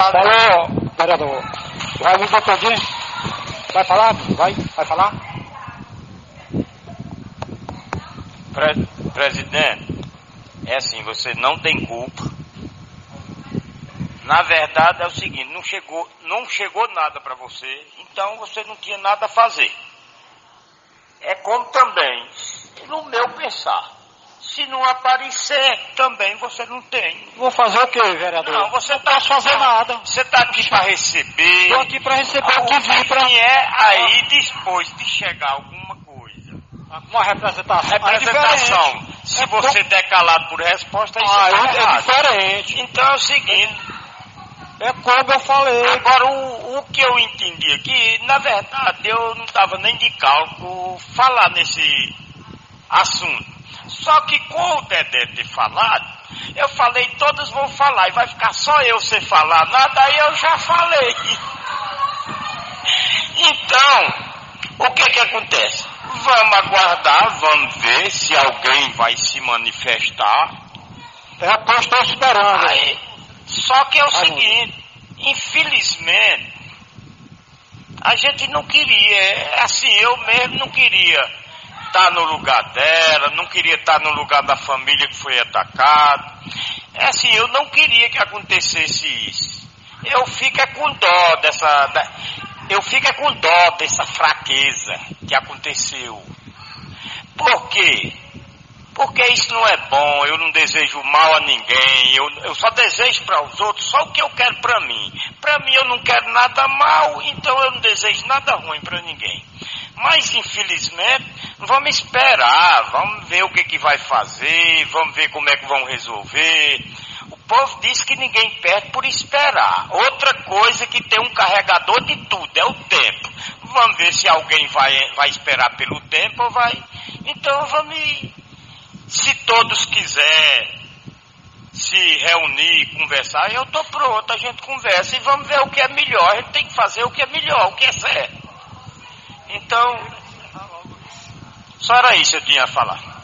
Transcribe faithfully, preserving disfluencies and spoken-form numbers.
deputado. Falou, vereador. Vai, me todinho. Vai falar? Vai? Vai falar? Pre presidente, é assim, você não tem culpa. Na verdade é o seguinte, não chegou, não chegou nada para você, então você não tinha nada a fazer. É como também, no meu pensar, se não aparecer, também você não tem. Vou fazer o quê, vereador? Não, você não tá, posso fazer nada. Você está aqui para receber. Estou aqui para receber o que vim para... Quem é aí depois de chegar alguma coisa. Uma representação. Representação. É Se é você der calado por resposta, isso ah, é, é, errado. é diferente. Então é o seguinte. É como eu falei. Agora, o, o que eu entendi aqui, na verdade, eu não estava nem de cálculo falar nesse assunto. Só que com o Dedé ter falado, eu falei, todos vão falar, e vai ficar só eu sem falar nada, aí eu já falei. Então, o que que acontece? Vamos aguardar, vamos ver se alguém vai se manifestar. Eu estou esperando. Aí, só que é o Ai, seguinte, infelizmente, a gente não queria, assim, eu mesmo não queria estar no lugar dela, não queria estar no lugar da família que foi atacada. É assim, eu não queria que acontecesse isso. Eu fico é com dó dessa, da, eu fico é com dó dessa fraqueza que aconteceu. Por quê? Porque isso não é bom, eu não desejo mal a ninguém, eu, eu só desejo para os outros só o que eu quero para mim. Para mim eu não quero nada mal, então eu não desejo nada ruim para ninguém. Mas infelizmente, vamos esperar, vamos ver o que, que vai fazer, vamos ver como é que vão resolver. O povo diz que ninguém perde por esperar. Outra coisa que tem um carregador de tudo, é o tempo. Vamos ver se alguém vai, vai esperar pelo tempo ou vai... Então vamos... Se todos quiserem se reunir, conversar, eu estou pronto, a gente conversa e vamos ver o que é melhor. A gente tem que fazer o que é melhor, o que é certo. Então, só era isso que eu tinha a falar.